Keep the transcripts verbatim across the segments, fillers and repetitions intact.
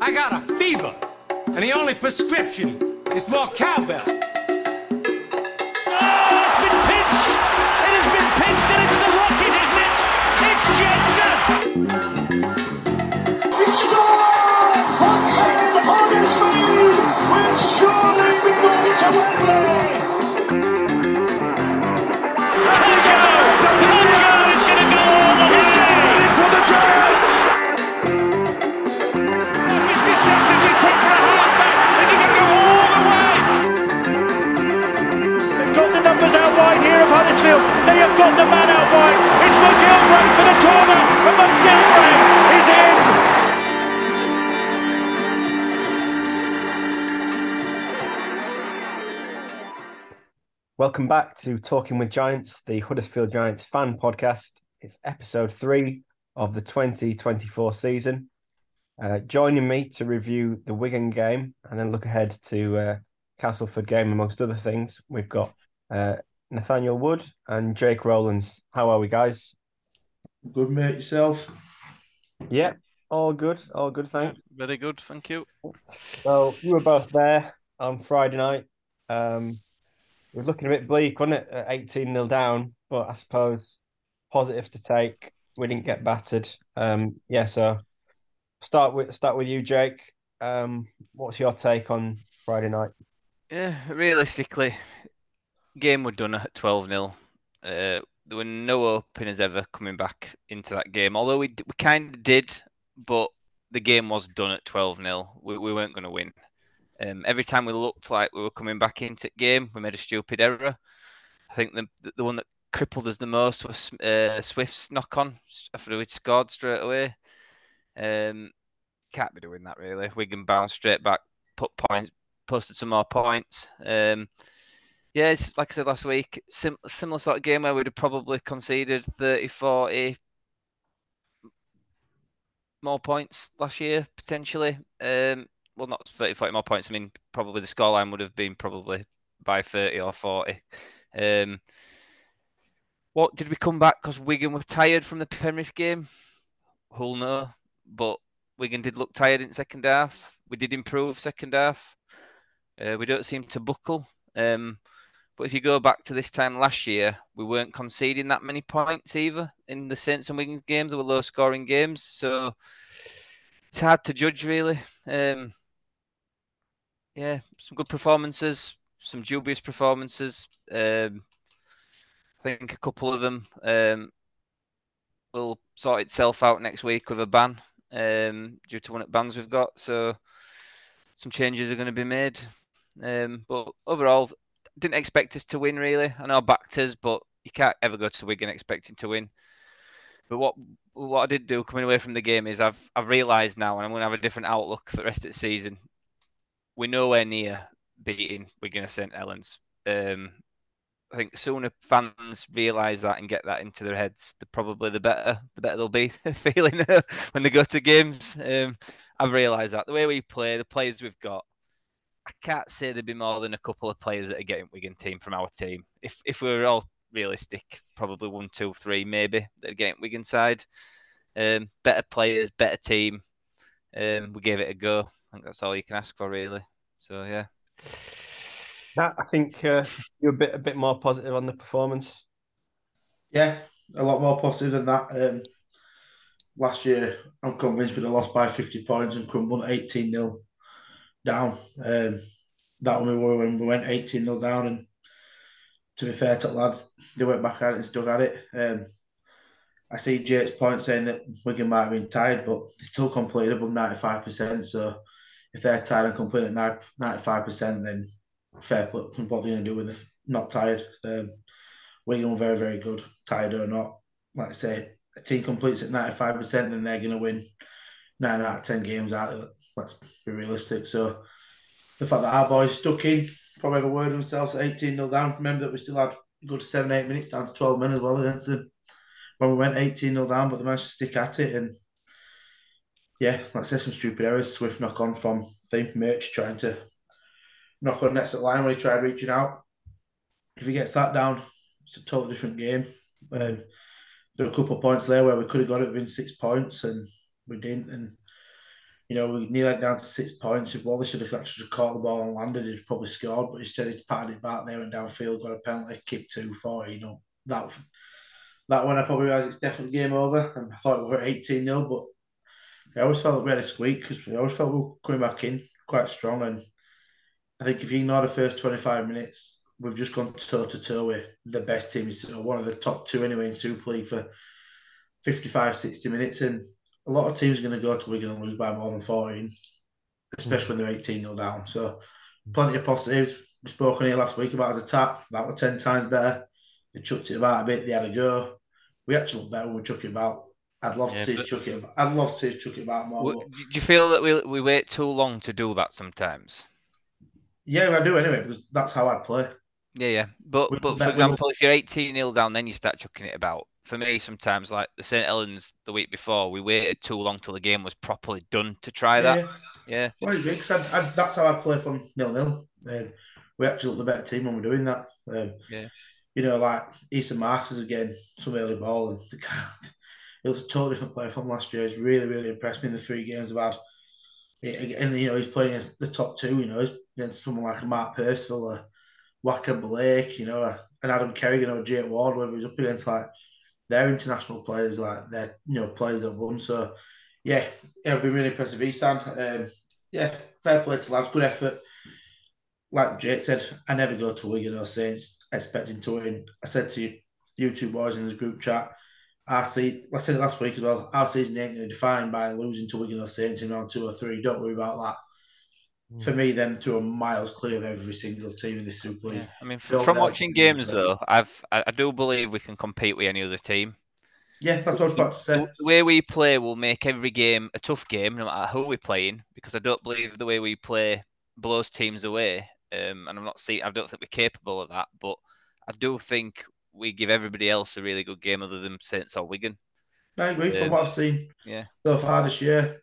I got a fever, and the only prescription is more cowbell. Oh, it's been pinched! It has been pinched, and it's the Rocket, isn't it? It's Jensen! It's scored! Hunting Huddersfield will surely be going to Wembley! For the Giants! He's deceptively quick for a halfback. Is he going to go all the way? They've got the numbers out wide here of Huddersfield. They have got the man out wide. It's McGilvray for the corner, and McGilvray is in. Welcome back to Talking with Giants, the Huddersfield Giants fan podcast. It's episode three of the twenty twenty-four season. Uh, joining me to review the Wigan game and then look ahead to uh, Castleford game, amongst other things, we've got uh, Nathaniel Wood and Jake Rowlands. How are we, guys? Good, mate. Yourself? Yeah, all good, all good, thanks. Very good, thank you. So you were both there on Friday night. Um, it was looking a bit bleak, wasn't it, at eighteen nil down, but I suppose positive to take. We didn't get battered. Um, yeah, so start with start with you, Jake. Um, what's your take on Friday night? Yeah, realistically, game were done at twelve nil. Uh, there were no openers ever coming back into that game, although we we kind of did, but the game was done at twelve nil. We, we weren't going to win. Um, every time we looked like we were coming back into the game, we made a stupid error. I think the the one that crippled us the most was uh, Swift's knock-on after we'd scored straight away. Um, can't be doing that, really. Wigan bounced straight back, put points, posted some more points. Um, yeah, it's like I said last week, sim- similar sort of game where we'd have probably conceded thirty, forty more points last year, potentially. Um, well, not thirty, forty more points. I mean, probably the scoreline would have been probably by thirty or forty. Um, What did we come back because Wigan were tired from the Penrith game? Who'll know? But Wigan did look tired in second half. We did improve second half. Uh, we don't seem to buckle. Um, but if you go back to this time last year, we weren't conceding that many points either in the Saints and Wigan games. They were low-scoring games, so it's hard to judge really. Um, yeah, some good performances, some dubious performances. Um, I think a couple of them um, will sort itself out next week with a ban um, due to one of the bans we've got. So some changes are going to be made. Um, but overall, didn't expect us to win really. I know I backed us, but you can't ever go to Wigan expecting to win. But what what I did do coming away from the game is I've I've realised now, and I'm going to have a different outlook for the rest of the season. We're nowhere near beating Wigan or St Helens. Um, I think sooner fans realise that and get that into their heads, the probably the better the better they'll be feeling when they go to games. Um, I've realised that the way we play, the players we've got, I can't say there'd be more than a couple of players that are getting Wigan team from our team. If if we were all realistic, probably one, two, three maybe that are getting Wigan side. Um, better players, better team. Um, we gave it a go. I think that's all you can ask for really. So yeah. That, I think uh, you're a bit a bit more positive on the performance. Yeah, a lot more positive than that. Um, last year, I'm convinced we'd have lost by fifty points and crumbled eighteen nil down. Um, that one we were when we went eighteen nil down, and to be fair to the lads, they went back at it and stuck at it. Um, I see Jake's point saying that Wigan might have been tired, but they still completed above ninety-five percent. So if they're tired and completing at ninety-five percent, then fair play. What are they going to do with it? Not tired? Um, Wigan were very, very good, tired or not. Like I say, a team completes at ninety-five percent, then they're going to win nine out of ten games out of it. Let's be realistic. So the fact that our boys stuck in, probably have a word of themselves at eighteen nil down. Remember that we still had a good seven, eight minutes down to twelve men as well against them when we went eighteen nil down, but they managed to stick at it. And yeah, like I say, some stupid errors. Swift knock on from, I think, Merch trying to knock on nets at line when he tried reaching out. If he gets that down, it's a totally different game. Um, there were a couple of points there where we could have got it within six points and we didn't. And You know, we nearly down to six points. If Wallace had actually just caught the ball and landed, he'd probably scored. But instead, he patted it back there and downfield, got a penalty, kicked two for. You know, that that one I probably realised it's definitely game over. And I thought we were eighteen nil, but I always felt like we had a squeak because we always felt we were coming back in quite strong. And I think if you ignore the first twenty-five minutes, we've just gone toe to toe with the best teams, one of the top two anyway in Super League for fifty-five, sixty minutes. And a lot of teams are going to go to Wigan and lose by more than fourteen, especially when they're eighteen nil down. So plenty of positives. We spoke on here last week about his attack. That was ten times better. They chucked it about a bit. They had a go. We actually looked better when we chuck it about. I'd love Yeah, to see but- us chuck it about. I'd love to see us chuck it about more. W- but- Do you feel that we we wait too long to do that sometimes? Yeah, I do anyway, because that's how I'd play. Yeah, yeah. But We- but that for we- example, if you're eighteen nil down, then you start chucking it about. For me, sometimes like the Saint Helens the week before, we waited too long till the game was properly done to try Yeah, that. yeah. Yeah. Well, I agree, 'cause I, I, that's how I play from nil-nil. Um, we actually look the better team when we're doing that. Um, Yeah. You know, like Easton Masters again, some early ball, and the guy, it was a totally different player from last year. He's really, really impressed me in the three games I've had. And, you know, he's playing against the top two, you know, he's against someone like a Mark Percival, a Wacker Blake, you know, and Adam Kerrigan or Jake Ward, whoever he's up against, like, they're international players, like, they're, you know, players that won. So, yeah, it'll be really impressive. Isan, um, yeah, fair play to lads, good effort. Like Jake said, I never go to Wigan or Saints expecting to win. I said to you, you two boys in this group chat, our season, I said it last week as well, our season ain't going to be defined by losing to Wigan or Saints in round two or three. Don't worry about that. Mm. For me, them two are miles clear of every single team in this Super League. Yeah. I mean, f- Don't from know watching if it's games impressive. though, I've I, I do believe we can compete with any other team. Yeah, that's what I was about to say. The way we play will make every game a tough game, no matter who we're playing. Because I don't believe the way we play blows teams away. Um, and I'm not seeing. I don't think we're capable of that. But I do think we give everybody else a really good game, other than Saints or Wigan. I agree. From Um, what I've seen Yeah. so far this year,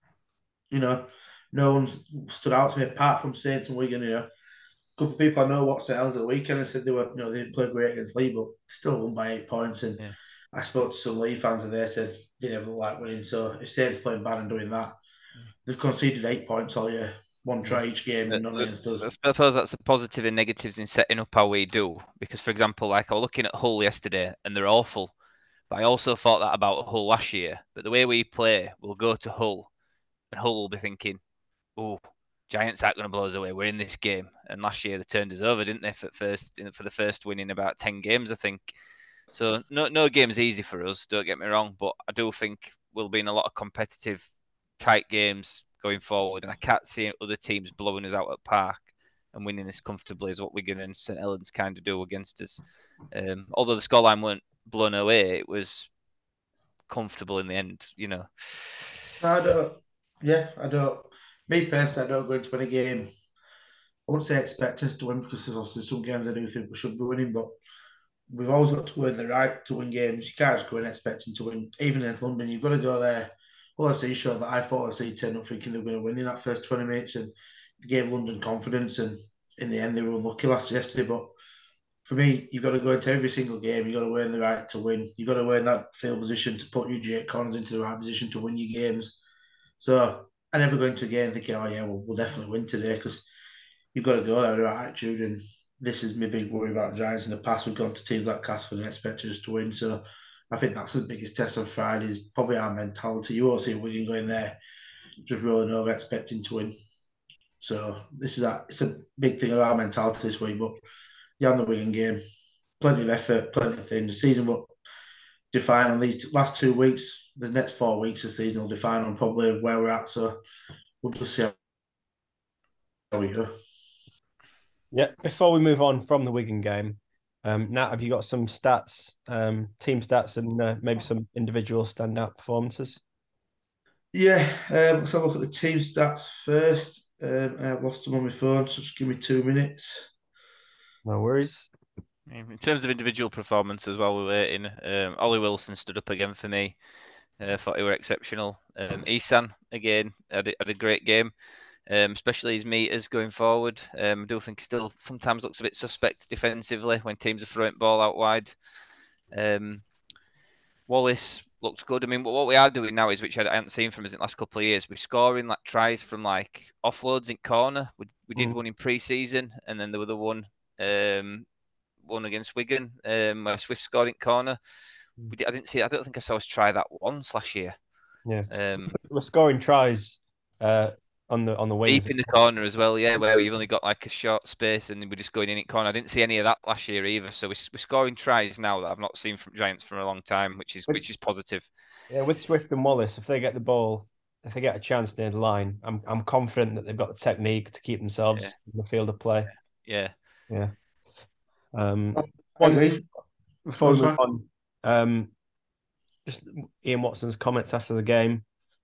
you know, no one's stood out to me apart from Saints and Wigan. You know, a couple of people I know watched St. Helens at the weekend and said they were, you know, they didn't play great against Lee, but still won by eight points. And Yeah. I spoke to some Lee fans and they said they never look like winning. So if Saints playing bad and doing that, they've conceded eight points all year, one try each game, and none against us. I suppose that's the positive and negatives in setting up how we do. Because, for example, like I was looking at Hull yesterday, and they're awful. But I also thought that about Hull last year. But the way we play, we'll go to Hull, and Hull will be thinking, "Oh, Giants aren't going to blow us away. We're in this game." And last year they turned us over, didn't they? For first, for the first win in about ten games, I think. So no, no game's easy for us. Don't get me wrong, but I do think we'll be in a lot of competitive, tight games going forward, and I can't see other teams blowing us out at Park and winning this comfortably, is what Wigan and St Helens kind of do against us. Um, although the scoreline weren't blown away, it was comfortable in the end, you know. I don't. Yeah, I don't. Me personally, I don't go into any game. I wouldn't say expect us to win because there's obviously some games I do think we should be winning, but we've always got to earn the right to win games. You can't just go in expecting to win. Even in London, you've got to go there. Well, I see showed that I thought I see turned up thinking they were going to win in that first twenty minutes and gave London confidence. And in the end, they were unlucky last yesterday. But for me, you've got to go into every single game. You've got to earn the right to win. You've got to earn that field position to put you, Jake Connors, into the right position to win your games. So I never go into a game thinking, oh, yeah, we'll, we'll definitely win today because you've got to go there with the right attitude. And this is my big worry about Giants. In the past, we've gone to teams like Castleford and expected us to win. So I think that's the biggest test on Friday is probably our mentality. You won't see Wigan going there just rolling over expecting to win. So this is a, it's a big thing of our mentality this week. But yeah, on the Wigan game, plenty of effort, plenty of things. The season will define on these last two weeks. The next four weeks of the season will define on probably where we're at. So we'll just see how we go. Yeah, before we move on from the Wigan game, um, Nat, have you got some stats, um, team stats, and uh, maybe some individual standout performances? Yeah, um, let's have a look at the team stats first. Um, I've lost them on my phone, so just give me two minutes. No worries. In terms of individual performance as well, we're waiting. Um, Ollie Wilson stood up again for me. I uh, thought he were exceptional. Um, Isan, again, had a, had a great game. Um, especially his meters going forward. Um, I do think he still sometimes looks a bit suspect defensively when teams are throwing ball out wide. Um, Wallace, looked good. I mean, what we are doing now is, which I hadn't seen from us in the last couple of years, we're scoring like tries from like offloads in corner. We we did Mm. one in pre-season, and then there was the one um one against Wigan, um, where Swift scored in corner. We did, I didn't see. I don't think I saw us try that once last year. Yeah, Um, we're scoring tries uh, on the on the wings. deep in the corner as well, yeah, where you've only got like a short space and we're just going in in corner. I didn't see any of that last year either. So we're, we're scoring tries now that I've not seen from Giants for a long time, which is With, which is positive. yeah, with Swift and Wallace, if they get the ball, if they get a chance near the line, I'm I'm confident that they've got the technique to keep themselves Yeah. in the field of play. Yeah. Yeah. Um, I one agree. thing before Oh, we move sorry. on, um, just Ian Watson's comments after the game.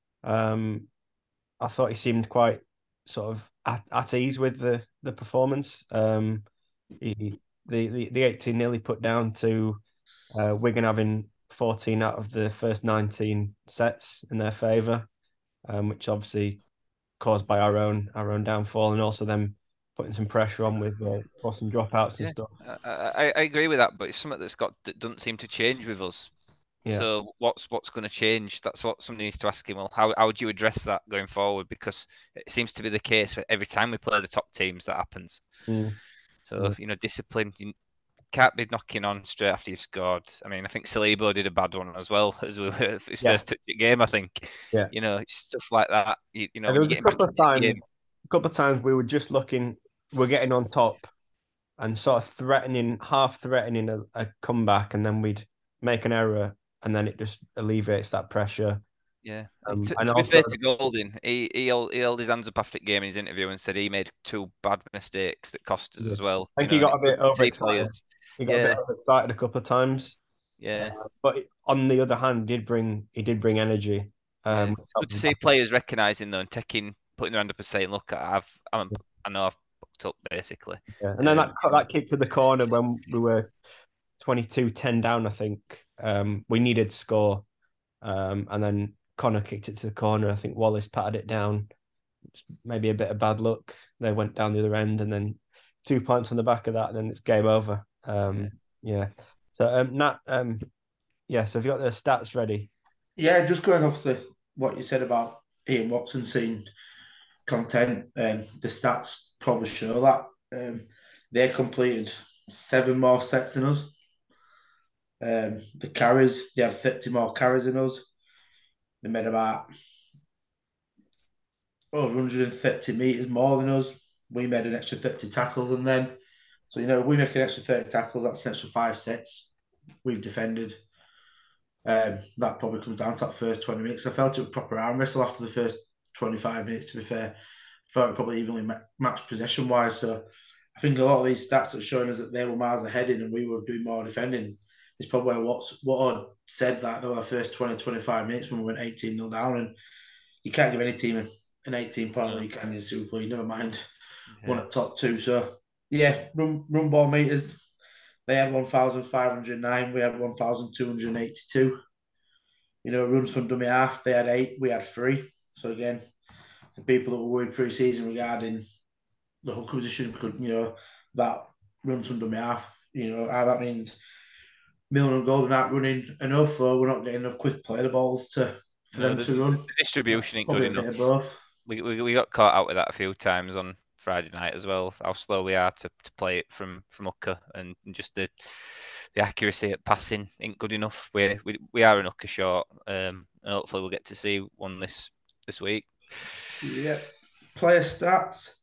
Um, I thought he seemed quite sort of at, at ease with the the performance. Um, he the the, the eighteen nearly put down to uh, Wigan having fourteen out of the first nineteen sets in their favour, um, which obviously caused by our own our own downfall, and also them putting some pressure on with uh, for some dropouts and Yeah. stuff. I, I, I agree with that, but it's something that's got that doesn't seem to change with us. Yeah. So what's what's going to change? That's what somebody needs to ask him. Well, how how would you address that going forward? Because it seems to be the case for every time we play the top teams that happens. Mm. So Mm. you know, discipline. You can't be knocking on straight after you've scored. I mean, I think Salibo did a bad one as well as we were his Yeah. first touch at game. I think. Yeah. You know, it's stuff like that. You, you know, And there when was you a get back couple of into the times, game. a couple of times we were just looking, we're getting on top and sort of threatening, half threatening a, a comeback, and then we'd make an error, and then it just alleviates that pressure. Yeah, Um, to, and to be also, fair to Golding, he, he, held, he held his hands up after the game in his interview and said he made two bad mistakes that cost us Yeah. as well. I think you he know, got a bit and it's good to see overexcited. players. He got a Yeah, bit overexcited a couple of times. yeah, Uh, but on the other hand, he did bring he did bring energy. yeah. Um, It's good to see players recognising though and taking, putting their hand up and saying, "Look, I've, I'm, I know I've fucked up," basically. yeah. And then Um, that you know, that kick to the corner when we were twenty-two ten down, I think. Um, we needed to score. Um, and then Connor kicked it to the corner. I think Wallace patted it down. Maybe a bit of bad luck. They went down the other end, and then two points on the back of that, and then it's game over. Um, yeah. So um, Nat, um, yeah. So have you got the stats ready? Yeah, just going off the what you said about Ian Watson seeing content, um, the stats probably show that um, they completed seven more sets than us. Um, the carries, they had thirty more carries than us. They made about oh, one hundred thirty metres more than us. We made an extra thirty tackles than them. So, you know, we make an extra thirty tackles, that's an extra five sets we've defended. Um, that probably comes down to that first twenty minutes. I felt it was proper arm wrestle after the first twenty-five minutes, to be fair. I felt it probably evenly matched possession wise. So I think a lot of these stats are showing us that they were miles ahead in and we were doing more defending. It's probably what's what I said that they were the first twenty, twenty-five minutes when we went eighteen nil down. And you can't give any team an eighteen point lead, can you, Super League? Never mind yeah. one at top two. So yeah, run, run ball meters. They had one thousand five hundred nine. We had one thousand two hundred eighty-two. You know, runs from dummy half. They had eight. We had three. So again, the people that were worried pre-season regarding the hooker position could, you know, that runs from dummy half. You know, that means Milner and Golden aren't running enough, or we're not getting enough quick play the balls to for No, them the, to run. the distribution ain't Probably good a bit enough. of both. We, we we got caught out with that a few times on Friday night as well. How slow we are to, to play it from from Hooker, and just the the accuracy at passing ain't good enough. We we, we are an Hooker short, um, and hopefully we'll get to see one this this week. Yeah, player stats.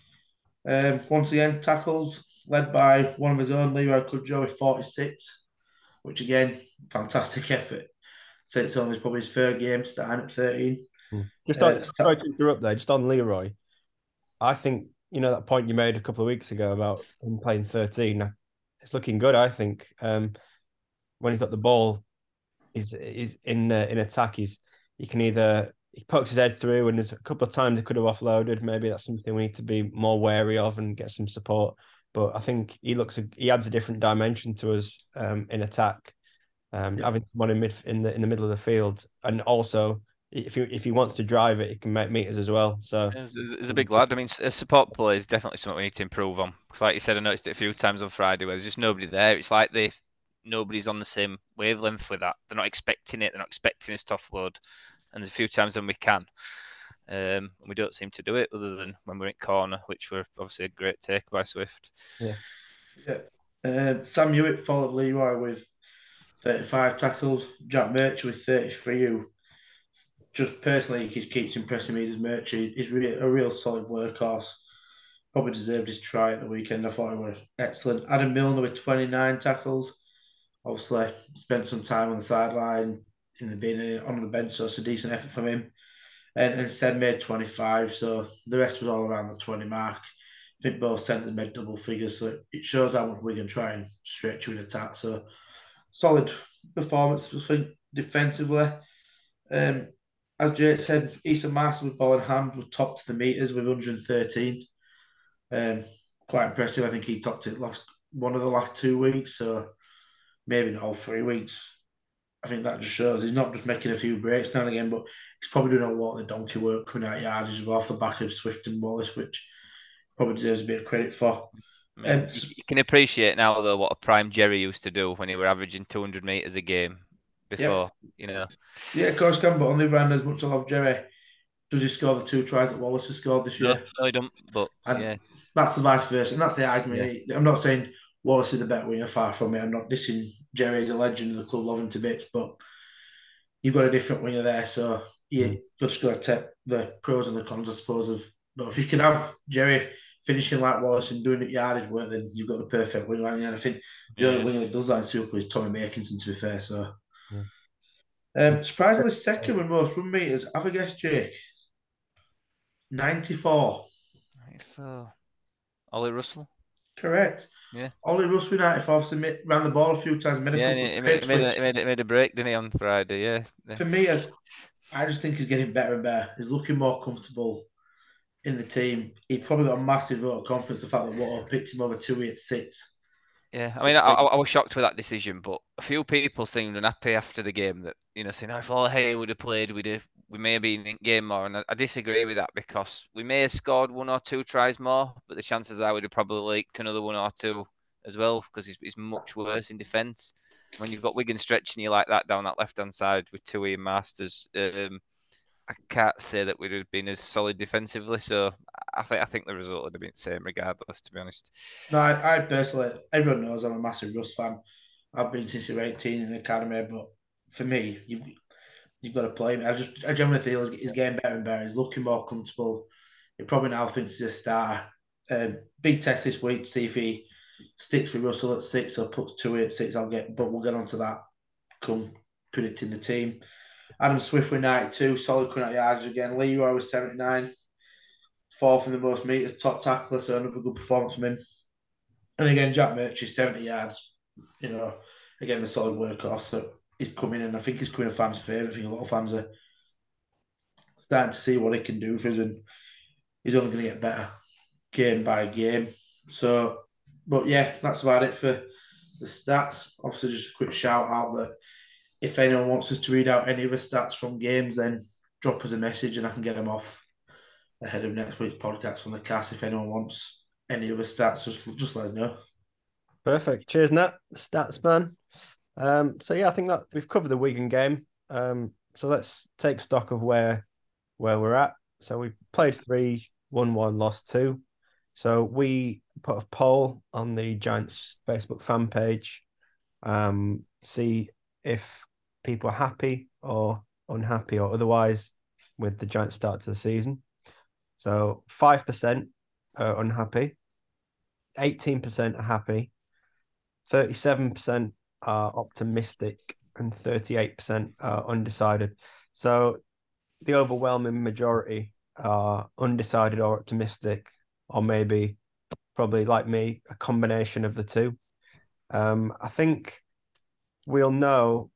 Um, once again, tackles led by one of his own, Leroy Kudjoe, with forty-six, which again, fantastic effort. So it's only probably his third game, starting at thirteen. Just Uh, on, sta- sorry to interrupt there. Just on Leroy, I think you know that point you made a couple of weeks ago about him playing thirteen. It's looking good. I think um, when he's got the ball, he's, he's in uh, in attack. He's he can either he pokes his head through, and there's a couple of times he could have offloaded. Maybe that's something we need to be more wary of and get some support. But I think he looks he adds a different dimension to us um, in attack. Um, Yeah. Having someone in mid in the in the middle of the field, and also if he if he wants to drive it, he can make meters as well. So He's, he's he's a big lad. I mean, s- a support play is definitely something we need to improve on. Because, like you said, I noticed it a few times on Friday where there's just nobody there. It's like they nobody's on the same wavelength with that. They're not expecting it. They're not expecting us to offload. And there's a few times when we can. Um, we don't seem to do it other than when we're in corner, which were obviously a great take by Swift. Yeah. Yeah. Uh, Sam Hewitt followed Leroy with thirty-five tackles. Jack Murchie with thirty-three, who just personally he keeps impressing me as Murchie. He's really a real solid workhorse. Probably deserved his try at the weekend. I thought he was excellent. Adam Milner with twenty-nine tackles. Obviously, spent some time on the sideline in the beginning on the bench, so it's a decent effort from him. And, and Sen made twenty-five, so the rest was all around the twenty mark. I think both centres made double figures, so it shows how much we can try and stretch you in attack. So solid performance, I think, defensively. Um, as Jake said, Easton Master with ball in hand was top to the meters with one hundred thirteen. Um, quite impressive. I think he topped it last one of the last two weeks, so maybe not all three weeks. I think that just shows he's not just making a few breaks now and again, but he's probably doing a lot of the donkey work coming out yardage off the back of Swift and Wallace, which probably deserves a bit of credit for. I mean, Um, you, you can appreciate now though what a prime Jerry used to do when he were averaging two hundred meters a game before, you know. Yeah, of course, can. But on the other hand, as much as I love Jerry, does he score the two tries that Wallace has scored this No, year? no, I don't. But And yeah, that's the vice versa, and that's the argument. I'm not saying Wallace is the better winger, far from it. I'm not dissing Jerry as a legend of the club, love him to bits, but you've got a different winger there, so you Mm. just got to take the pros and the cons, I suppose. Of but if you can have Jerry finishing like Wallace and doing it yardage work, then you've got the perfect winger. And I think the Yeah. only winger that does that in Super is Tommy Makinson, to be fair. So, Yeah. um, surprisingly, second with most run meters. Have a guess, Jake. ninety-four. so Ollie Russell. Correct. Yeah. Ollie Russ with ninety-four, obviously made, ran the ball a few times, made a Yeah, couple he of made, great he made, a, switch. he made, a, made a break, didn't he, on Friday? Yeah. yeah. For me, I, I just think he's getting better and better. He's looking more comfortable in the team. He probably got a massive vote of confidence, the fact that Water picked him over two eight six. Yeah, I mean, I, I, I was shocked with that decision, but a few people seemed unhappy after the game that, you know, saying, oh, if all Hay would have played, we'd have, we may have been in game more. And I, I disagree with that because we may have scored one or two tries more, but the chances are we'd have probably leaked another one or two as well because he's, he's much worse in defence. When you've got Wigan stretching you like that down that left-hand side with two Ian Masters, um, I can't say that we'd have been as solid defensively. So I think I think the result would have been the same regardless, to be honest. No, I, I personally, everyone knows I'm a massive Russ fan. I've been since he was eighteen in the academy, but for me, you've, you've got to play him. I just, I generally feel he's, he's getting better and better. He's looking more comfortable. He probably now thinks he's a starter. Um, big test this week to see if he sticks with Russell at six or puts two at six. I'll get, but we'll get onto that come predicting the team. Adam Swift with ninety-two, solid coming out yards again. Leroy with seventy-nine, fourth in the most meters, top tackler, so another good performance from him. And again, Jack Murchie, seventy yards. You know, again, the solid workhorse that is coming in. I think he's coming a fan's favourite. I think a lot of fans are starting to see what he can do for us, and he's only going to get better game by game. So, but yeah, that's about it for the stats. Obviously, just a quick shout out that if anyone wants us to read out any of the stats from games, then drop us a message and I can get them off ahead of next week's podcast from the cast. If anyone wants any other stats, just just let us know. Perfect. Cheers, Nat. Stats man. Um, so yeah, I think that we've covered the Wigan game. Um, so let's take stock of where where we're at. So we played three, won one, lost two. So we put a poll on the Giants Facebook fan page. Um, see if people are happy or unhappy or otherwise with the Giants start to the season. So five percent are unhappy, eighteen percent are happy, thirty-seven percent are optimistic, and thirty-eight percent are undecided. So the overwhelming majority are undecided or optimistic, or maybe probably like me, a combination of the two. Um, I think we'll know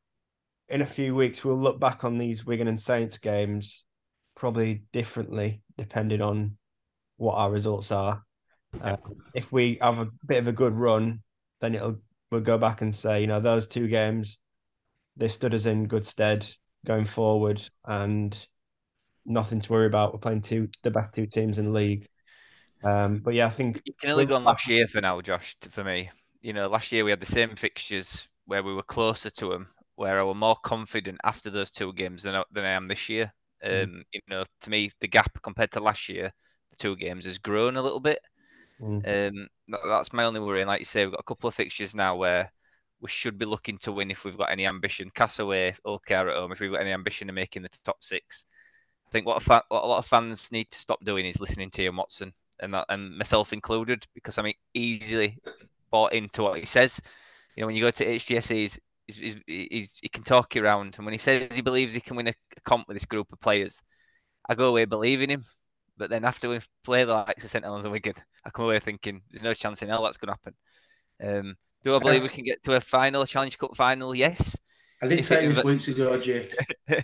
in a few weeks. We'll look back on these Wigan and Saints games probably differently depending on what our results are. Uh, if we have a bit of a good run, then it'll we'll go back and say, you know, those two games, they stood us in good stead going forward, and nothing to worry about. We're playing two the best two teams in the league. Um, but yeah, I think You can only go on last year for now, Josh. For me, you know, last year we had the same fixtures where we were closer to them, where I was more confident after those two games than I, than I am this year. Um, mm. You know, to me, the gap compared to last year, the two games, has grown a little bit. Mm. Um, that, that's my only worry. And like you say, we've got a couple of fixtures now where we should be looking to win if we've got any ambition. Castaway, O K R at home, if we've got any ambition of making the top six. I think what a, fa- what a lot of fans need to stop doing is listening to Ian Watson, and that, and myself included, because I'm easily bought into what he says. You know, when you go to H G S E's, he's, he's, he's, he can talk you around, and when he says he believes he can win a, a comp with this group of players, I go away believing him. But then after we play the likes of St Helens and Wigan, I come away thinking there's no chance in hell that's going to happen. Um, do I believe we can get to a final, a Challenge Cup final? Yes. I did say this weeks ago, Jake.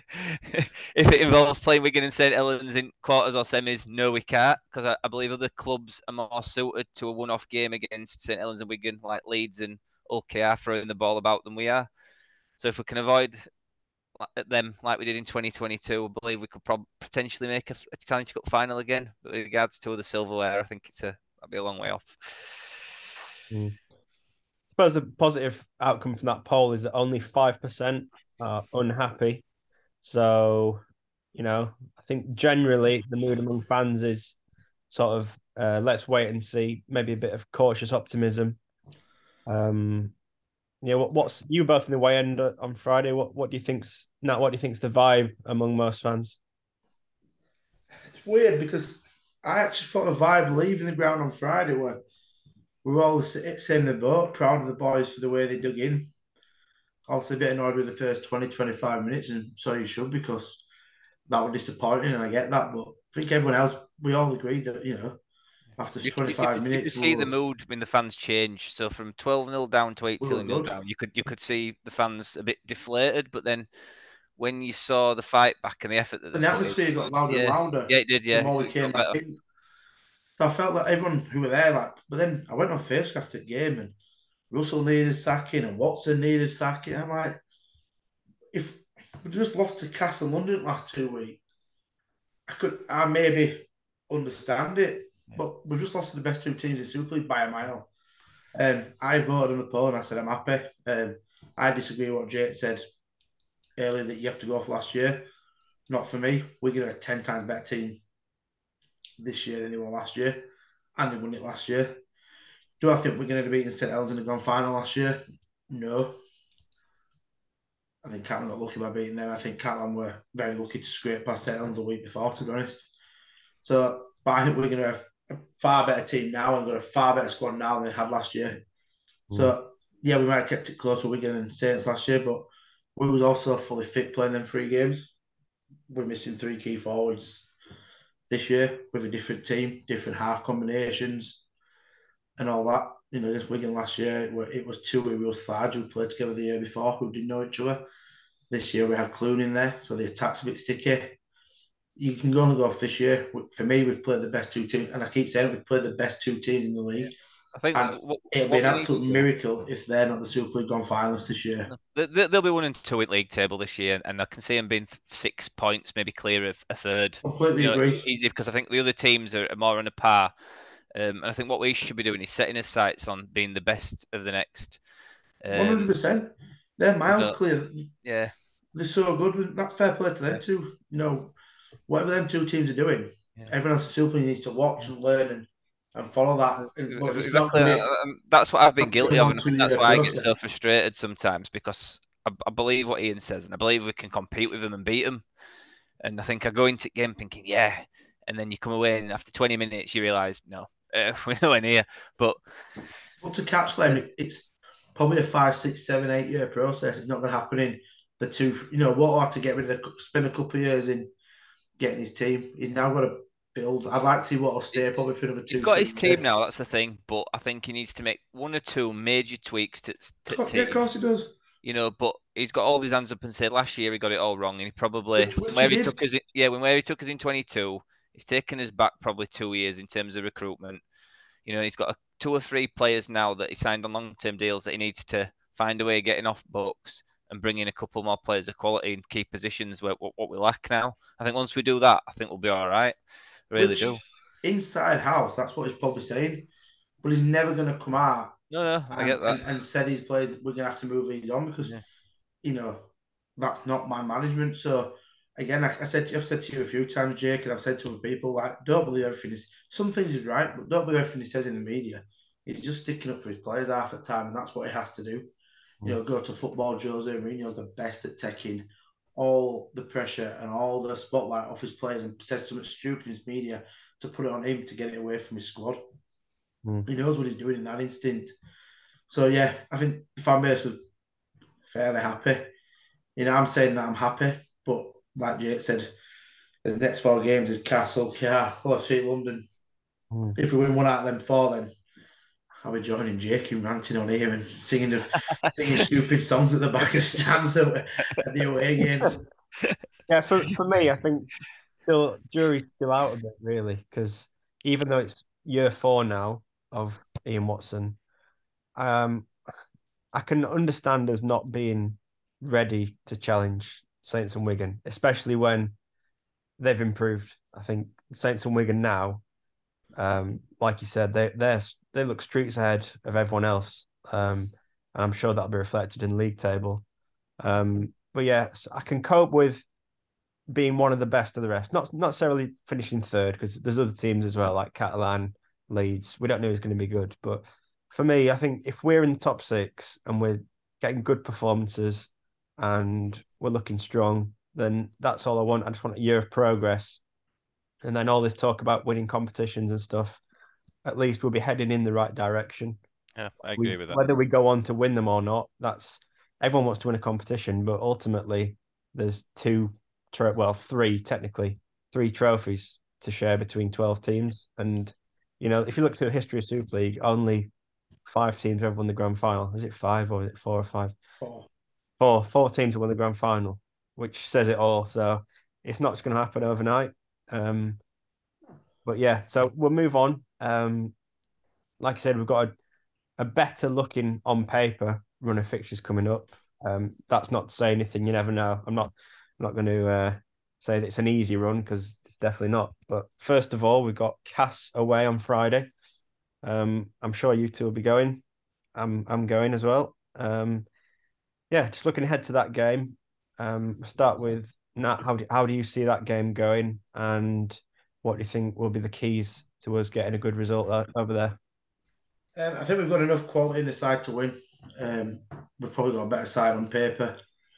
If it involves playing Wigan and St Helens in quarters or semis, no, we can't, because I, I believe other clubs are more suited to a one-off game against St Helens and Wigan, like Leeds and O K R throwing the ball about than we are. So if we can avoid them like we did in twenty twenty-two, I believe we could prob- potentially make a, a Challenge Cup final again. But with regards to the silverware, I think it's a that'd be a long way off. Mm. I suppose the positive outcome from that poll is that only five percent are unhappy. So, you know, I think generally the mood among fans is sort of uh, let's wait and see, maybe a bit of cautious optimism. Um, yeah, what, what's you both in the way end on Friday? What what do you think's Nat? What do you think's the vibe among most fans? It's weird because I actually thought the vibe leaving the ground on Friday were we were all same in the boat, proud of the boys for the way they dug in. Also a bit annoyed with the first twenty, twenty-five minutes, and so you should, because that was disappointing, and I get that. But I think everyone else, we all agreed that, you know, after you, twenty-five you, minutes, you see we were, the mood when the fans change. So from twelve nil down to eighteen nil down, you could you could see the fans a bit deflated. But then when you saw the fight back and the effort that and the atmosphere in, got louder yeah, and louder. Yeah, it did. Yeah, the more we came back in. So I felt that everyone who were there, like, but then I went on Facebook after the game, and Russell needed sacking and Watson needed sacking. I'm like, if we just lost to Castle London last two weeks, I could, I maybe understand it, yeah. But we've just lost to the best two teams in Super League by a mile. Um, I voted on the poll and I said I'm happy. Um, I disagree with what Jake said earlier, that you have to go off last year. Not for me. We're going to a ten times better team this year than they were last year, and they won it last year. Do I think we're going to be beating St Helens in the grand final last year? No. I think Catalan got lucky by beating them. I think Catalan were very lucky to scrape past St Helens a week before, to be honest. So, but I think we're going to have a far better team now and got a far better squad now than they had last year. Mm. So, yeah, we might have kept it close with Wigan and Saints last year, but we was also fully fit playing them three games. We're missing three key forwards this year with a different team, different half combinations and all that. You know, this Wigan last year, it was two real Tharge who played together the year before who didn't know each other. This year we have Clune in there, so the attack's a bit sticky. You can go and go off this year. For me, we've played the best two teams, and I keep saying we've played the best two teams in the league. I think and what, it'll be an absolute miracle if they're not the Super League Grand finalists this year. They'll be one and two at league table this year, and I can see them being six points, maybe clear of a third. Completely you know, agree. Easy, because I think the other teams are more on a par. Um, and I think what we should be doing is setting our sights on being the best of the next. Um, one hundred percent. They're miles so, clear. Yeah. They're so good. That's fair play to them yeah. too. You know, whatever them two teams are doing, yeah. everyone else in Super League needs to watch and learn and, and follow that. And, exactly. Be, that's what I've been guilty of. And I think that's why process. I get so frustrated sometimes, because I, I believe what Ian says, and I believe we can compete with them and beat them. And I think I go into the game thinking, yeah, and then you come away and after twenty minutes you realise, no, uh, we're nowhere near. But but to catch them, it's probably a five, six, seven, eight year process. It's not going to happen in the two. You know, what had to get rid of, spend a couple of years in getting his team. He's now got to build. I'd like to see what will stay probably for another two. He's got his team years. Now. That's the thing. But I think he needs to make one or two major tweaks to. to yeah, team. Of course he does. You know, but he's got all his hands up and said last year he got it all wrong, and he probably which, which where he, he took us. In, yeah, when where he took us in twenty-two, he's taken us back probably two years in terms of recruitment. You know, he's got a, two or three players now that he signed on long-term deals that he needs to find a way of getting off books and bring in a couple more players of quality in key positions where what, what we lack now. I think once we do that, I think we'll be all right. I really which, do. Inside house, that's what he's probably saying. but he's never going to come out No, no, I and, get that. and, and said these players we're going to have to move these on because Yeah. you know that's not my management. So again, I, I said I've said to you a few times, Jake, and I've said to other people like, don't believe everything. Is some things is right, but don't believe everything he says in the media. He's just sticking up for his players half the time, and that's what he has to do. You know, go to football. Jose Mourinho's the best at taking all the pressure and all the spotlight off his players and says something stupid in his media to put it on him to get it away from his squad. Mm. He knows what he's doing in that instant. So yeah, I think the fan base was fairly happy. You know, I'm saying that I'm happy, but like Jake said, the next four games is Castle, yeah, Hull F C London. Mm. If we win one out of them four, then I'll be joining Jake in ranting on here and singing the, singing stupid songs at the back of the stands at the away games. Yeah, for for me, I think still jury's still out a bit really, because even though it's year four now of Ian Watson, um, I can understand us not being ready to challenge Saints and Wigan, especially when they've improved. I think Saints and Wigan now, um, like you said, they they they look streets ahead of everyone else, um, and I'm sure that'll be reflected in the league table. Um, but yeah, I can cope with being one of the best of the rest. Not not necessarily finishing third because there's other teams as well like Catalan, Leeds. We don't know who's going to be good, but for me, I think if we're in the top six and we're getting good performances and we're looking strong, then that's all I want. I just want a year of progress, and then all this talk about winning competitions and stuff. At least we'll be heading in the right direction. Yeah, I agree We, with that. whether we go on to win them or not, that's everyone wants to win a competition, but ultimately there's two well, three technically, three trophies to share between twelve teams. And, you know, if you look through the history of Super League, only five teams have won the grand final. Is it five or is it four or five? Four. Four. Four teams have won the grand final, which says it all. So it's not just going to happen overnight. Um, but yeah, so we'll move on. Um, like I said, we've got a, a better looking on paper run of fixtures coming up. Um, that's not to say anything. You never know. I'm not I'm not going to uh, say that it's an easy run because it's definitely not. But first of all, we've got Cass away on Friday. Um, I'm sure you two will be going. I'm I'm going as well. Um, yeah, just looking ahead to that game. Um, start with Nat. How do how do you see that game going, and what do you think will be the keys to us getting a good result over there? Um, I think we've got enough quality in the side to win. Um, we've probably got a better side on paper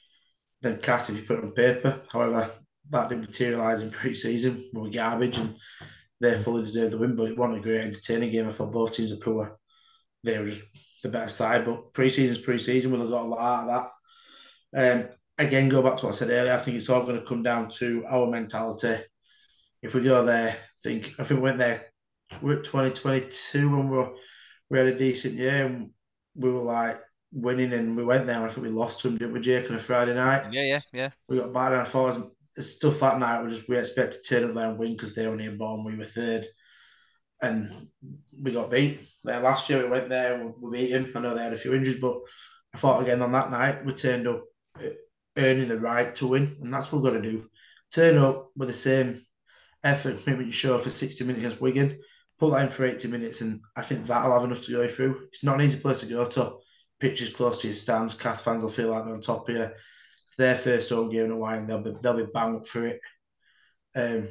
than Cass if you put it on paper. However, that didn't materialise in pre-season. We were garbage and they fully deserved the win, but it wasn't a great entertaining game. I thought both teams are poor. They were just the better side, but pre-season's pre-season. We'll have got a lot out of that. Um, again, go back to what I said earlier. I think it's all going to come down to our mentality. If we go there, I think I think we went there twenty twenty-two when we were we had a decent year and we were like winning and we went there and I think we lost to them, didn't we, Jake, on a Friday night? Yeah, yeah, yeah. We got bad and I thought stuff that night we just we expected to turn up there and win because they were near bottom, we were third. And we got beat. There last year we went there and we beat them. I know they had a few injuries, but I thought again on that night we turned up earning the right to win, and that's what we've got to do. Turn up with the same effort and commitment you show for sixty minutes against Wigan, put that in for eighty minutes, and I think that'll have enough to go through. It's not an easy place to go to. Pitches close to your stands. Cass fans will feel like they're on top of you. It's their first home game in a while, and they'll be they'll be bang up for it. Um,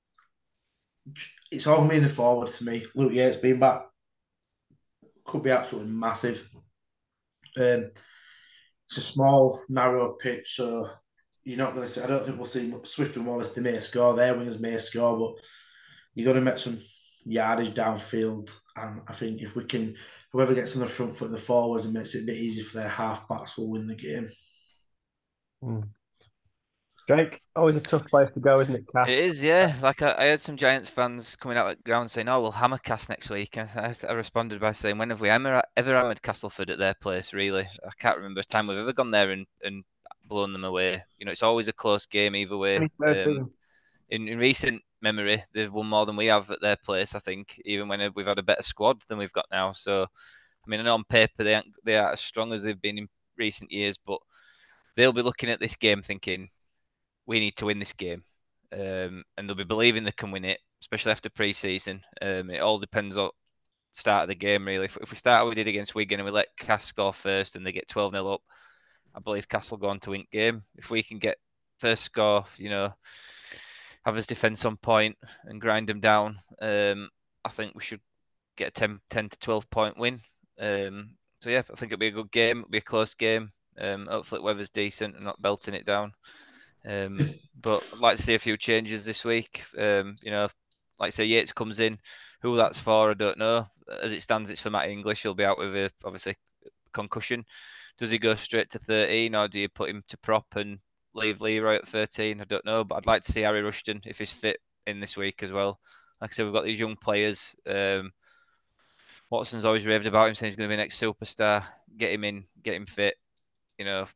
it's all moving forward to me. Luke Yates being back could be absolutely massive. Um, it's a small, narrow pitch, so you're not going to see. I don't think we'll see Swift and Wallace. They may score. Their wingers may score, but you're going to make some yardage downfield. And I think if we can, whoever gets on the front foot of the forwards and makes it a bit easier for their half backs, will win the game. Mm. Jake, always a tough place to go, isn't it, Cass? It is, yeah. Like I, I heard some Giants fans coming out at the ground saying, "Oh, we'll hammer Cass next week." And I, I responded by saying, "When have we ever ever hammered Castleford at their place? Really, I can't remember a time we've ever gone there and, and blown them away. You know, it's always a close game either way. Um, in, in recent memory, they've won more than we have at their place. I think, even when we've had a better squad than we've got now. So, I mean, I know on paper they aren't they aren't as strong as they've been in recent years, but they'll be looking at this game thinking, we need to win this game. Um, and they'll be believing they can win it, especially after pre-season. Um, it all depends on start of the game, really. If, if we start how we did against Wigan and we let Cass score first and they get twelve nil up, I believe Cass will go on to win game. If we can get first score, you know, have us defence on point and grind them down, um, I think we should get a ten, ten to twelve point win. Um, so, yeah, I think it'll be a good game. It'll be a close game. Um, hopefully the weather's decent and not belting it down. Um, but I'd like to see a few changes this week. Um, you know, like I say, Yates comes in. Who that's for, I don't know. As it stands, it's for Matt English. He'll be out with a, obviously concussion. Does he go straight to thirteen, or do you put him to prop and leave Leroy at thirteen? I don't know, but I'd like to see Harry Rushton, if he's fit, in this week as well. Like I said, we've got these young players. Um, Watson's always raved about him, saying he's going to be next superstar. Get him in, get him fit. You know,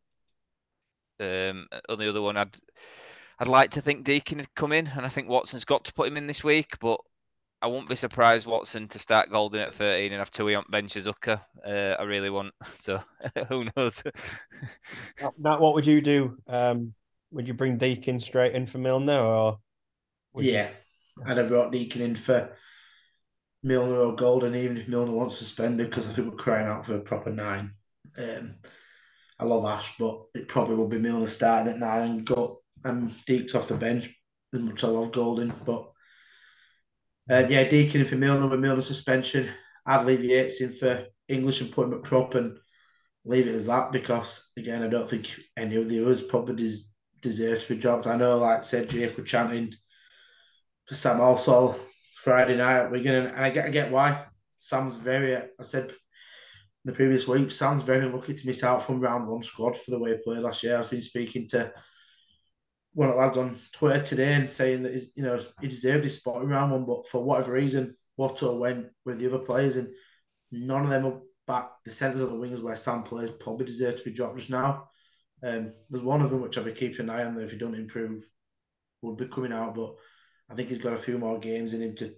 um, on the other one, I'd I'd like to think Deacon had come in, and I think Watson's got to put him in this week, but I won't be surprised Watson to start Golden at thirteen and have Tui on bench as hooker. Uh, I really want. So who knows? Matt, what would you do? Um, would you bring Deacon straight in for Milner, or? Yeah, you... I'd have brought Deacon in for Milner or Golden, even if Milner wants suspended, because I think we're crying out for a proper nine. Um, I love Ash, but it probably will be Milner starting at nine and go and Deeks off the bench. As much as I love Golden, but um, yeah, Deacon in for Milner with Milner suspension. I'd leave Yates in for English and put him at prop and leave it as that, because again, I don't think any of the others probably des- deserve to be dropped. I know, like I said, Jake were chanting for Sam also Friday night at Wigan, and I get, I get why. Sam's very, I said the previous week, Sam's very lucky to miss out from round one squad for the way he played last year. I've been speaking to one of the lads on Twitter today and saying that he's, you know, he deserved his spot in round one, but for whatever reason, Watto went with the other players, and none of them are back. The centres of the wingers where Sam plays probably deserve to be dropped just now. Um, there's one of them which I'll be keeping an eye on there if he don't improve, will be coming out, but I think he's got a few more games in him to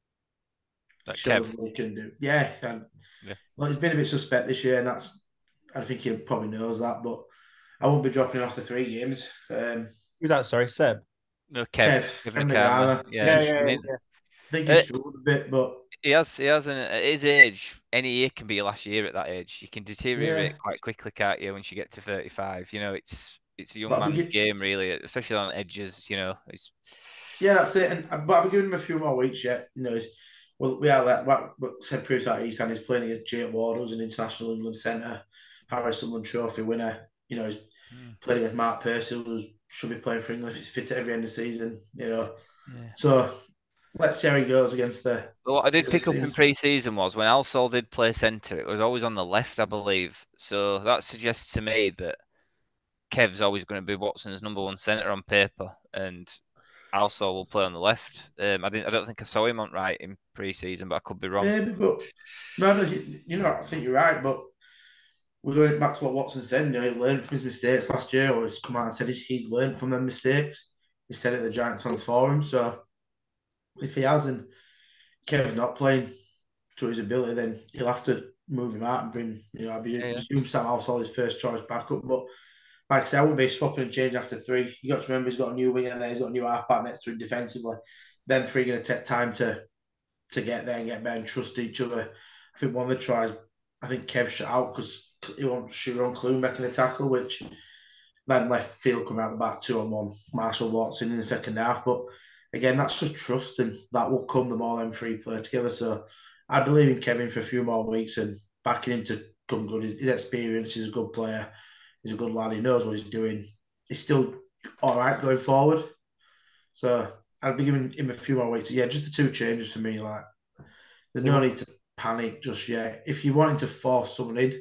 That show Kev. what he can do. Yeah, and Yeah. well, he's been a bit suspect this year, and that's I think he probably knows that, but I won't be dropping him after three games. Um, Who's that? Sorry, Seb. No, Kev. Kev, Kev Kevin Nakama. Nagana. Yeah, Yeah, yeah, I mean, yeah. I think he Uh, struggled a bit, but he has. He has, and at his age, any year can be your last year at that age. You can deteriorate Yeah. quite quickly, can't you? Once you get to thirty-five, you know, it's it's a young But we man's get- game, really, especially on edges. You know, it's yeah, that's it. And but I've given him a few more weeks yet. You know, he's, well, we are like what, what said proves that East End is playing against Jake Ward, who's an international England centre, Harris Sunderland Trophy winner. You know, he's Mm. playing against Mark Purcell, who should be playing for England if he's fit at every end of the season. You know, yeah. so let's see how he goes against the. But what I did the pick up other in teams. pre-season was when Alsol did play centre, it was always on the left, I believe. So that suggests to me that Kev's always going to be Watson's number one centre on paper, and Alsol will play on the left. Um, I didn't. I don't think I saw him on right in pre-season, but I could be wrong. Maybe, but no, no, you, you know, I think you're right. But we're going back to what Watson said. You know, he learned from his mistakes last year, or he's come out and said he's, he's learned from them mistakes. He said it at the Giants fans forum. So if he has and Kevin's not playing to his ability, then he'll have to move him out and bring. You know, I'd be Yeah. assume Sam Alsol his first choice backup, but. Like I said, I wouldn't be swapping and changing after three. You got to remember he's got a new winger there, he's got a new half back next to him defensively. Them three going to take time to to get there and get better and trust each other. I think one of the tries, I think Kev shut out because he wants Sharon Clue making a tackle, which then left field coming out the back two on one. Marshall Watson in the second half, but again, that's just trust, and that will come the more them three play together. So I believe in Kevin for a few more weeks and backing him to come good. His, his experience, he's a good player. He's a good lad. He knows what he's doing. He's still all right going forward. So I'd be giving him a few more weeks. Yeah, just the two changes for me. Like, there's no need to panic just yet. If you wanted to force someone in,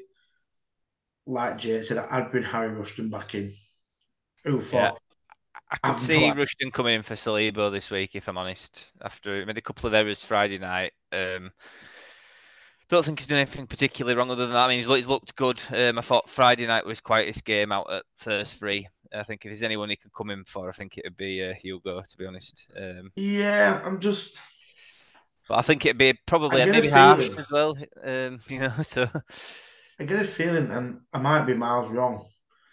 like Jay said, I'd bring Harry Rushton back in. Who thought? I could I've see like- Rushton coming in for Saliba this week, if I'm honest. After he made a couple of errors Friday night. Um, don't think he's done anything particularly wrong other than that. I mean, he's, he's looked good. Um, I thought Friday night was quite his game out at first free. I think if there's anyone he can come in for, I think it would be uh, Hugo, to be honest. Um, Yeah, I'm just. but I think it'd be probably I get a maybe harsh feeling- as well. Um, you know, so I get a feeling, and I might be miles wrong.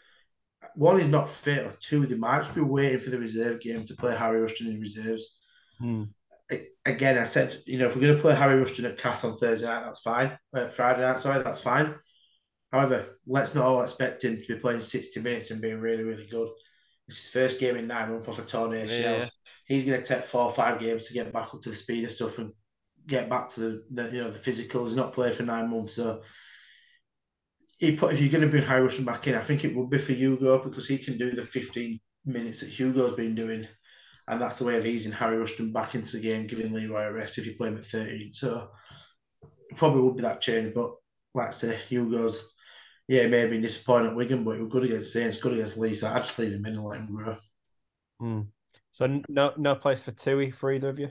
One, he's not fit, or two, they might just be waiting for the reserve game to play Harry Rushton in reserves. Hmm. again, I said, you know, if we're going to play Harry Rushton at Cass on Thursday night, that's fine. Uh, Friday night, sorry, that's fine. However, let's not all expect him to be playing sixty minutes and being really, really good. It's his first game in nine months off a torn A C L. Yeah. He's going to take four or five games to get back up to the speed of stuff and get back to the, the you know the physicals. He's not played for nine months, so he put, if you're going to bring Harry Rushton back in, I think it would be for Hugo because he can do the fifteen minutes that Hugo's been doing, and that's the way of easing Harry Rushton back into the game, giving Leroy a rest if you play him at thirteen. So it probably would be that change, but like I say, Hugo's. Yeah, he may have been disappointed at Wigan, but he was good against Saints, good against Leeds. So I'd just leave him in and let him grow. Mm. So no no place for Tui for either of you?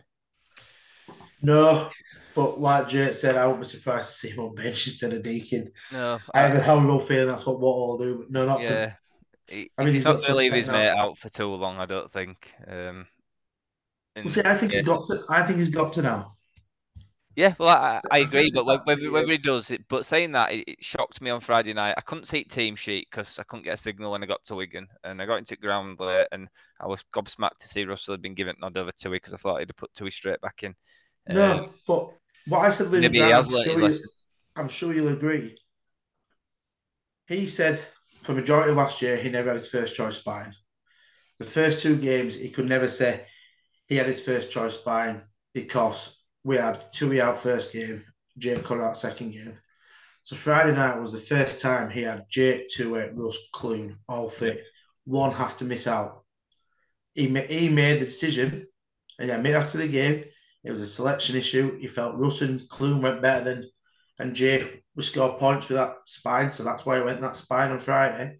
No, but like Jake said, I wouldn't be surprised to see him on bench instead of Deakin. No, I have I, a horrible feeling that's what Watt will do, but no, not for. yeah. He, I mean, he's he's not got going to to leave step his now. mate out for too long, I don't think. Um, and, Well, see, I think yeah. he's got to. I think he's got to now. Yeah, well, I, I I said agree, this but after whether, the whether game. he does it, but saying that, it, it shocked me on Friday night. I couldn't see the team sheet because I couldn't get a signal when I got to Wigan, and I got into ground late, and I was gobsmacked to see Russell had been given nod over Tui because I thought he'd have put Tui straight back in. Um, No, but what I said, Liam maybe he Grant, I'm has learnt his sure you, lesson. I'm sure you'll agree. He said for majority of last year he never had his first choice spine. The first two games he could never say he had his first choice spine because we had Tui out first game, Jake Connor out second game. So Friday night was the first time he had Jake, Tui, Russ, Clune all fit. Yeah. One has to miss out. He, ma- he made the decision, and yeah, made after the game. It was a selection issue. He felt Russ and Clune went better than, and Jake we scored points with that spine, so that's why he went that spine on Friday.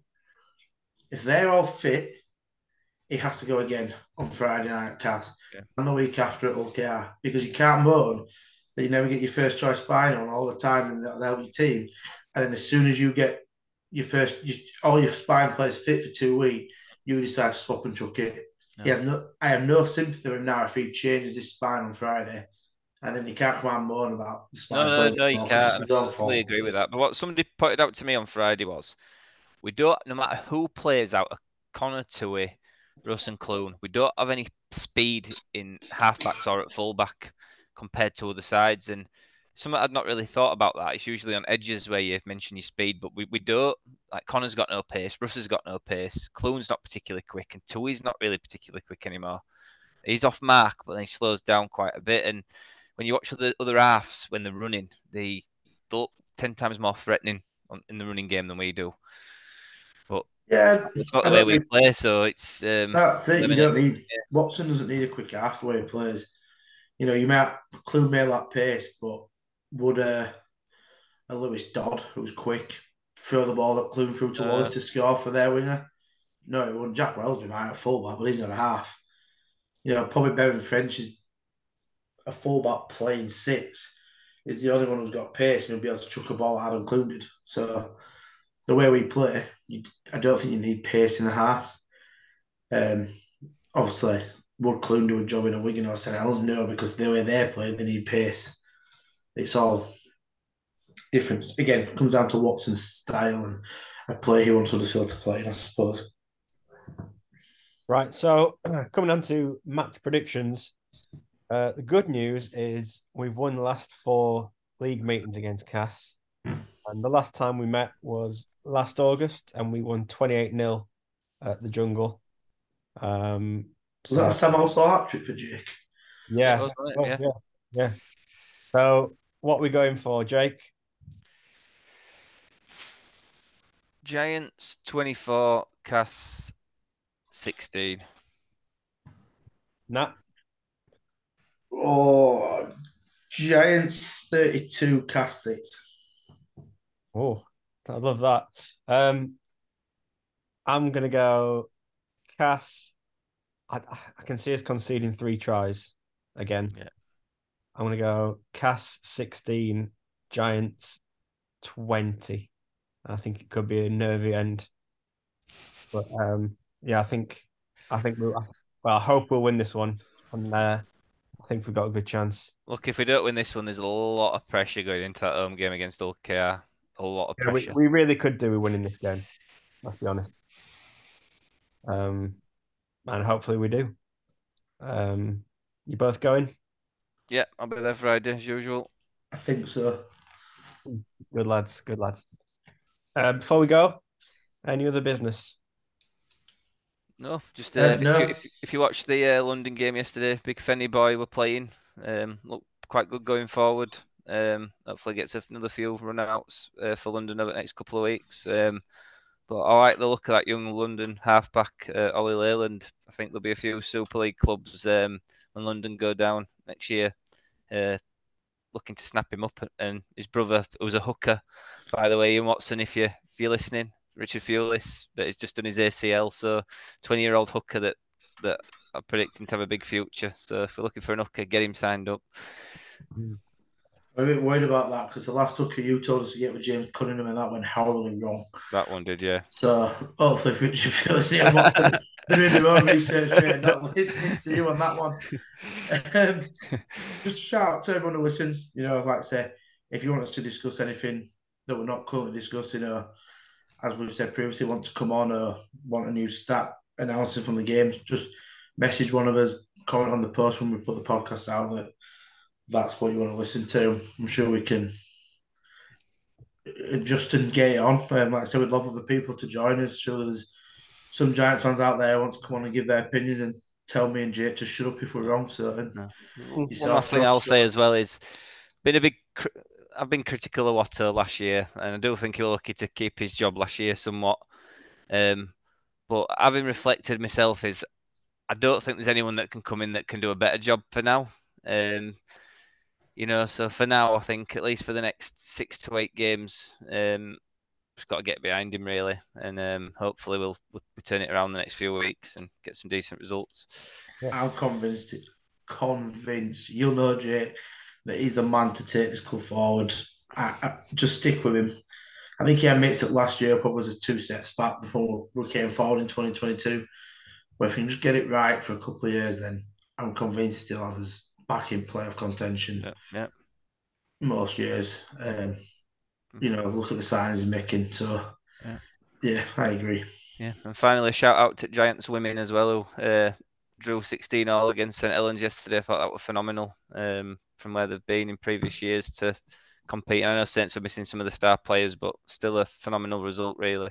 If they're all fit, he has to go again on Friday night, Cass. Yeah. And the week after at O K R, because you can't moan that you never get your first choice spine on all the time and that'll help your team. And then as soon as you get your first, you, all your spine players fit for two weeks, you decide to swap and chuck it. Yeah. He has no. I have no sympathy with him now if he changes his spine on Friday, and then you can't come out and moan about the spine No, players. no, no, you can't. I fully fault. agree with that. But what somebody pointed out to me on Friday was, we don't, no matter who plays out, Connor, Tui, Russ and Clune, we don't have any speed in halfbacks or at fullback compared to other sides. And something I'd not really thought about that. It's usually on edges where you mention your speed, but we, we don't. Like Connor's got no pace, Russ has got no pace, Clune's not particularly quick, and Tui's not really particularly quick anymore. He's off mark, but then he slows down quite a bit. And when you watch the other halves when they're running, they look ten times more threatening on, in the running game than we do. But yeah, it's not the way we need... play, so it's um, that's it. You don't need yeah. Watson doesn't need a quick half the way he plays. You know, you might Clune may lack pace, but would uh, a Lewis Dodd who's quick throw the ball at Clune through to uh, Wallace to score for their winger? No, it wouldn't. Jack Wellsby might have fullback, but he's not a half. You know, probably Bevan French is a fullback playing six. Is the only one who's got pace and will be able to chuck a ball at Adam Clune did. So the way we play, you, I don't think you need pace in the halves. Um, obviously, would Clune do a job in a Wigan or St Helens? No, because the way they play, they need pace. It's all different. Again, it comes down to Watson's style and a play he wants Huddersfield to play in, I suppose. Right, so coming on to match predictions, uh, the good news is we've won the last four league meetings against Cass. And the last time we met was last August, and we won twenty-eight nil at the Jungle. Um, was so, that a Sam also hat-trick for Jake? Yeah, yeah, it, oh, yeah. yeah, yeah. So, what are we going for, Jake? Giants twenty-four, Cass sixteen. Nat? Oh, Giants thirty-two, Cass six. Oh, I love that. Um, I'm going to go Cass. I, I can see us conceding three tries again. Yeah. I'm going to go Cass sixteen, Giants twenty. I think it could be a nervy end. But um, yeah, I think I think we'll, well, I hope we'll win this one. And uh, I think we've got a good chance. Look, if we don't win this one, there's a lot of pressure going into that home game against O K R. A lot of pressure. Yeah, we, we really could do with winning this game. Let's be honest. Um, and hopefully we do. Um, you both going? Yeah, I'll be there Friday as usual. I think so. Good lads, good lads. Uh, before we go, any other business? No, just Uh, uh, no. if you if, if you watched the uh, London game yesterday, Big Fenny boy were playing. Um, looked quite good going forward. Um, hopefully gets another few run-outs uh, for London over the next couple of weeks. Um, but I like the look of that young London halfback, uh, Ollie Leyland. I think there'll be a few Super League clubs um, when London go down next year, uh, looking to snap him up. And his brother, who was a hooker, by the way, Ian Watson, if you if you're listening, Richard Fulis, but he's just done his A C L. So twenty-year-old hooker that that I'm predicting to have a big future. So if we're looking for an hooker, get him signed up. I'm a bit worried about that because the last hooker you told us to get with James Cunningham and that went horribly wrong. That one did, yeah. So hopefully Richard Fulis and Ian Watson are doing their own research and not listening to you on that one. Um, just a shout out to everyone who listens. You know, like I say, if you want us to discuss anything that we're not currently discussing, or as we've said previously, want to come on or want a new stat announcing from the games, just message one of us, comment on the post when we put the podcast out that that's what you want to listen to. I'm sure we can adjust and get it on. Um, like I said, we'd love other people to join us. Sure, there's some Giants fans out there who want to come on and give their opinions and tell me and Jake to shut up if we're wrong. So, and No. yourself, One last thing Rob, I'll so- say as well is been a big. Cr- I've been critical of Watto last year, and I do think he was lucky to keep his job last year somewhat. Um, but having reflected myself, is I don't think there's anyone that can come in that can do a better job for now. Um, you know, so for now, I think at least for the next six to eight games, um, just got to get behind him really, and um, hopefully we'll, we'll turn it around the next few weeks and get some decent results. I'm convinced, convinced, you'll know, Jake, that he's the man to take this club forward. I, I, just stick with him. I think he admits that last year probably was a two steps back before we came forward in twenty twenty-two. But if he can just get it right for a couple of years, then I'm convinced he'll have us back in playoff contention Yeah, yeah. most years. Um, you know, look at the signings he's making. So, yeah, yeah I agree. Yeah, and finally, a shout out to Giants women as well, who uh, drew sixteen all against St Helens yesterday. I thought that was phenomenal um, from where they've been in previous years to compete. And I know Saints were missing some of the star players, but still a phenomenal result, really.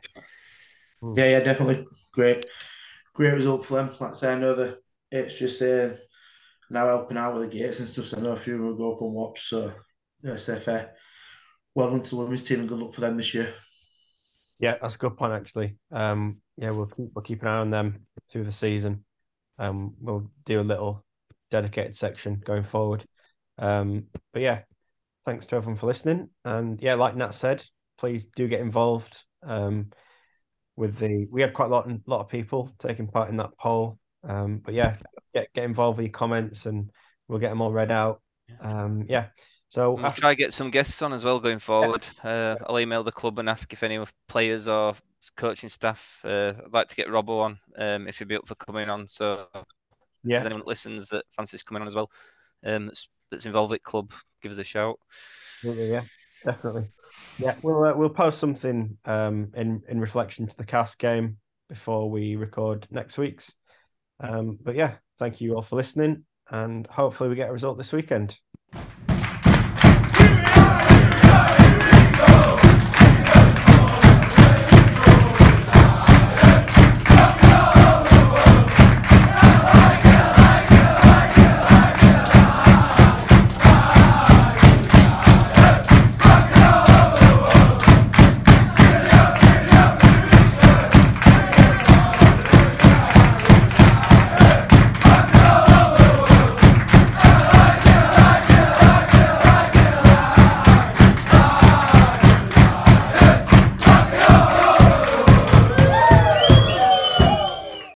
Yeah, yeah, definitely. Great, great result for them. Like I say, I know that it's just uh, now helping out with the gates and stuff. So I know a few of them will go up and watch. So, yeah, say fair. Well done to the women's team and good luck for them this year. Yeah, that's a good point actually. Um, yeah, we'll keep we'll keep an eye on them through the season. Um, we'll do a little dedicated section going forward. Um, but yeah, thanks to everyone for listening. And yeah, like Nat said, please do get involved. Um, with the we had quite a lot a lot of people taking part in that poll. Um, but yeah, get get involved with your comments and we'll get them all read out. Um, yeah. So We'll after, try to get some guests on as well going forward. Uh, I'll email the club and ask if any players or coaching staff. Uh, I'd like to get Robbo on um, if he'd be up for coming on. So if yeah, there's anyone that listens that fancies coming on as well, um, that's, that's involved with club, give us a shout. yeah, definitely. Yeah, we'll uh, we'll post something um in in reflection to the cast game before we record next week's. Um, but yeah, thank you all for listening, and hopefully we get a result this weekend.